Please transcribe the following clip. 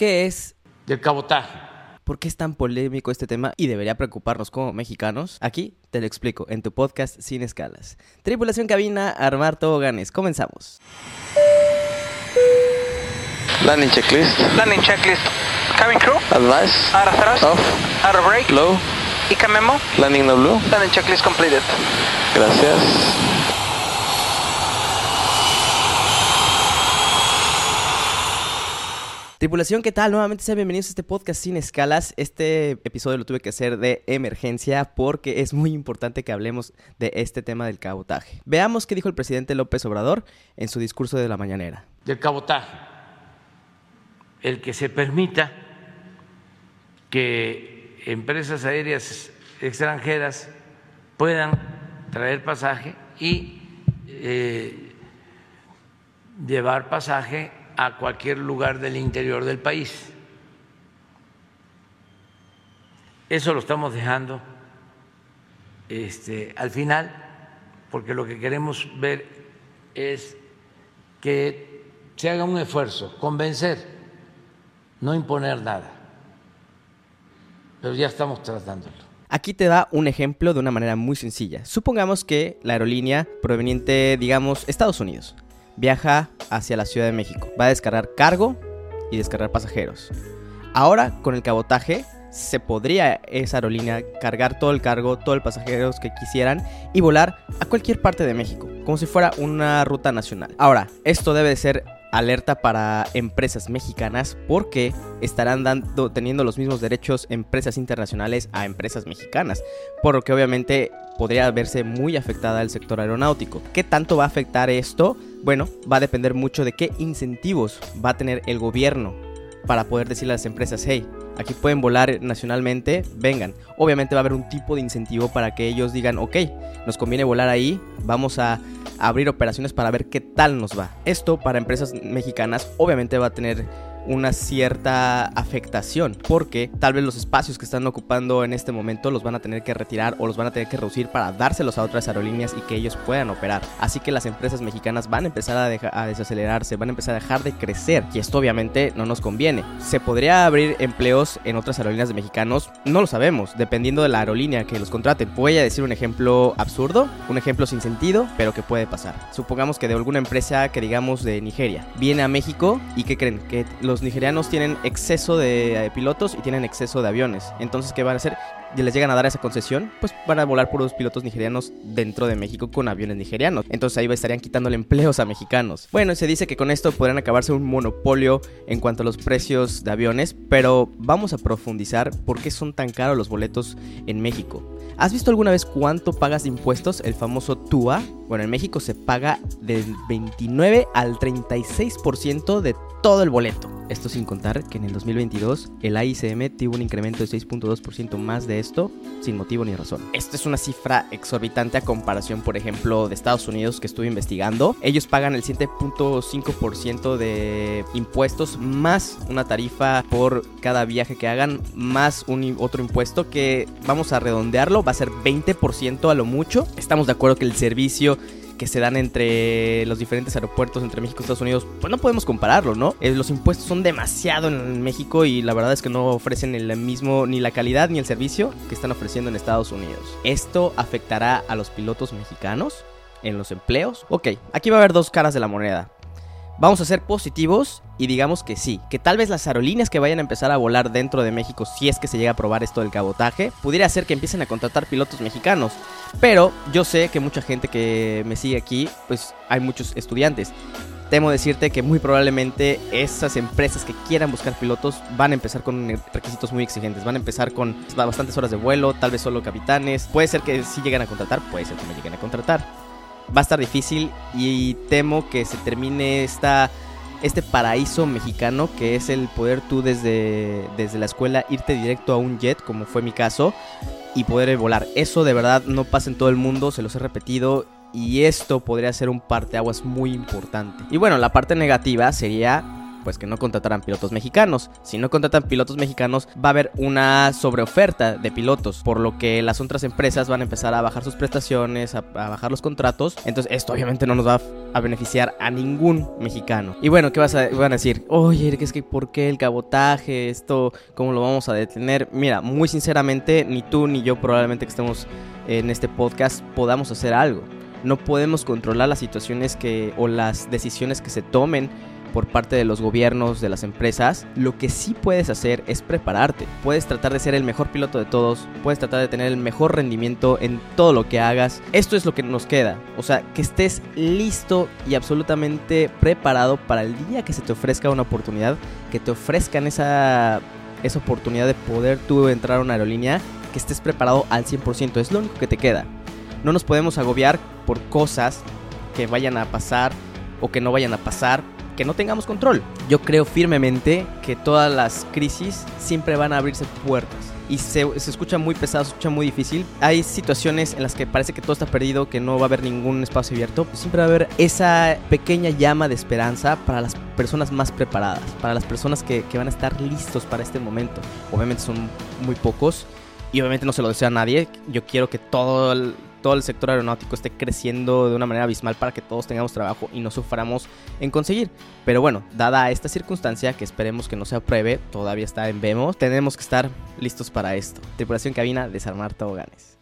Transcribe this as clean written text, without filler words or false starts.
¿Qué es del cabotaje? ¿Por qué es tan polémico este tema y debería preocuparnos como mexicanos? Aquí te lo explico en tu podcast Sin Escalas. Tripulación cabina, armar toboganes. Comenzamos. Landing checklist. Landing checklist. Cabin crew. Advice. Out of thrust. Off. Out of brake. Low. ICA memo. Landing no blue. Landing checklist completed. Gracias. Tripulación, ¿qué tal? Nuevamente sean bienvenidos a este podcast Sin Escalas. Este episodio lo tuve que hacer de emergencia porque es muy importante que hablemos de este tema del cabotaje. Veamos qué dijo el presidente López Obrador en su discurso de la mañanera. Del cabotaje. El que se permita que empresas aéreas extranjeras puedan traer pasaje y llevar pasaje a cualquier lugar del interior del país. Eso lo estamos dejando al final, porque lo que queremos ver es que se haga un esfuerzo, convencer, no imponer nada. Pero ya estamos tratándolo. Aquí te da un ejemplo de una manera muy sencilla. Supongamos que la aerolínea proveniente, digamos, Estados Unidos, viaja hacia la Ciudad de México. Va a descargar cargo y descargar pasajeros. Ahora, con el cabotaje, se podría esa aerolínea cargar todo el cargo, todos los pasajeros que quisieran y volar a cualquier parte de México, como si fuera una ruta nacional. Ahora, esto debe de ser alerta para empresas mexicanas porque estarán teniendo los mismos derechos empresas internacionales a empresas mexicanas, por lo que obviamente podría verse muy afectada el sector aeronáutico. ¿Qué tanto va a afectar esto? Bueno, va a depender mucho de qué incentivos va a tener el gobierno para poder decirle a las empresas, hey, aquí pueden volar nacionalmente, vengan. Obviamente va a haber un tipo de incentivo para que ellos digan, ok, nos conviene volar ahí, vamos a abrir operaciones para ver qué tal nos va. Esto para empresas mexicanas obviamente va a tener una cierta afectación porque tal vez los espacios que están ocupando en este momento los van a tener que retirar o los van a tener que reducir para dárselos a otras aerolíneas y que ellos puedan operar. Así que las empresas mexicanas van a empezar a desacelerarse, van a empezar a dejar de crecer y esto obviamente no nos conviene. ¿Se podría abrir empleos en otras aerolíneas de mexicanos? No lo sabemos, dependiendo de la aerolínea que los contraten. Voy a decir un ejemplo absurdo, un ejemplo sin sentido, pero que puede pasar. Supongamos que de alguna empresa que digamos de Nigeria viene a México y ¿qué creen? Que los nigerianos tienen exceso de pilotos y tienen exceso de aviones. Entonces, ¿qué van a hacer? Les llegan a dar esa concesión, pues van a volar puros pilotos nigerianos dentro de México con aviones nigerianos. Entonces ahí estarían quitándole empleos a mexicanos. Bueno, se dice que con esto podrían acabarse un monopolio en cuanto a los precios de aviones, pero vamos a profundizar por qué son tan caros los boletos en México. ¿Has visto alguna vez cuánto pagas de impuestos? El famoso TUA. Bueno, en México se paga del 29 al 36% de todo el boleto. Esto sin contar que en el 2022 el AICM tuvo un incremento de 6.2% más de esto sin motivo ni razón. Esto es una cifra exorbitante a comparación, por ejemplo, de Estados Unidos que estuve investigando. Ellos pagan el 7.5% de impuestos más una tarifa por cada viaje que hagan más otro impuesto que vamos a redondearlo, va a ser 20% a lo mucho. Estamos de acuerdo que el servicio que se dan entre los diferentes aeropuertos entre México y Estados Unidos, pues no podemos compararlo, ¿no? Los impuestos son demasiado en México y la verdad es que no ofrecen el mismo, ni la calidad ni el servicio que están ofreciendo en Estados Unidos. ¿Esto afectará a los pilotos mexicanos en los empleos? Ok, aquí va a haber dos caras de la moneda. Vamos a ser positivos y digamos que sí, que tal vez las aerolíneas que vayan a empezar a volar dentro de México, si es que se llega a aprobar esto del cabotaje, pudiera ser que empiecen a contratar pilotos mexicanos. Pero yo sé que mucha gente que me sigue aquí, pues hay muchos estudiantes. Temo decirte que muy probablemente esas empresas que quieran buscar pilotos van a empezar con requisitos muy exigentes. Van a empezar con bastantes horas de vuelo, tal vez solo capitanes. Puede ser que sí lleguen a contratar, puede ser que no lleguen a contratar. Va a estar difícil y temo que se termine este paraíso mexicano que es el poder tú desde la escuela irte directo a un jet, como fue mi caso, y poder volar. Eso de verdad no pasa en todo el mundo, se los he repetido, y esto podría ser un parteaguas muy importante. Y bueno, la parte negativa sería Pues que no contratarán pilotos mexicanos. Si no contratan pilotos mexicanos, va a haber una sobreoferta de pilotos, por lo que las otras empresas van a empezar a bajar sus prestaciones, a bajar los contratos. Entonces esto obviamente no nos va a beneficiar a ningún mexicano. Y bueno, ¿qué van a decir? Oye, es que ¿por qué el cabotaje? Esto, ¿cómo lo vamos a detener? Mira, muy sinceramente, ni tú ni yo probablemente que estemos en este podcast podamos hacer algo. No podemos controlar las situaciones o las decisiones que se tomen por parte de los gobiernos, de las empresas. Lo que sí puedes hacer es prepararte. Puedes tratar de ser el mejor piloto de todos, puedes tratar de tener el mejor rendimiento en todo lo que hagas. Esto es lo que nos queda, o sea, que estés listo y absolutamente preparado para el día que se te ofrezca una oportunidad, que te ofrezcan esa oportunidad de poder tú entrar a una aerolínea, que estés preparado al 100%, es lo único que te queda. No nos podemos agobiar por cosas que vayan a pasar o que no vayan a pasar, que no tengamos control. Yo creo firmemente que todas las crisis siempre van a abrirse puertas. Y se escucha muy pesado, se escucha muy difícil. Hay situaciones en las que parece que todo está perdido, que no va a haber ningún espacio abierto. Siempre va a haber esa pequeña llama de esperanza para las personas más preparadas, para las personas que van a estar listos para este momento. Obviamente son muy pocos y obviamente no se lo deseo a nadie. Yo quiero que todo el sector aeronáutico esté creciendo de una manera abismal para que todos tengamos trabajo y no suframos en conseguir. Pero bueno, dada esta circunstancia, que esperemos que no se apruebe, todavía está en vemos, tenemos que estar listos para esto. Tripulación cabina, desarmar toboganes.